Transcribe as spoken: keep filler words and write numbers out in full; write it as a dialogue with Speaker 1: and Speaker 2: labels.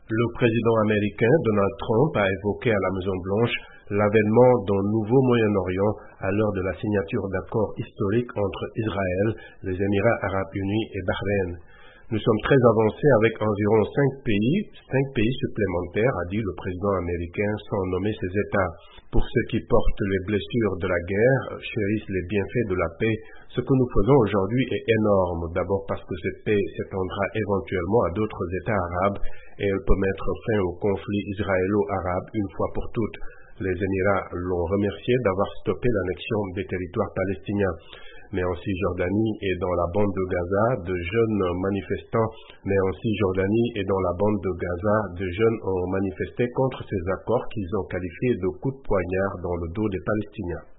Speaker 1: Le président américain Donald Trump a évoqué à la Maison-Blanche l'avènement d'un nouveau Moyen-Orient à l'heure de la signature d'accords historiques entre Israël, les Émirats arabes unis et Bahreïn. Nous sommes très avancés avec environ cinq pays, cinq pays supplémentaires, a dit le président américain sans nommer ces États. Pour ceux qui portent les blessures de la guerre, chérissent les bienfaits de la paix, ce que nous faisons aujourd'hui est énorme. D'abord parce que cette paix s'étendra éventuellement à d'autres États arabes et elle peut mettre fin au conflit israélo-arabe une fois pour toutes. Les Émirats l'ont remercié d'avoir stoppé l'annexion des territoires palestiniens. Mais en Cisjordanie et dans la bande de Gaza, de jeunes manifestants, mais en Cisjordanie et dans la bande de Gaza, de jeunes ont manifesté contre ces accords qu'ils ont qualifiés de coups de poignard dans le dos des Palestiniens.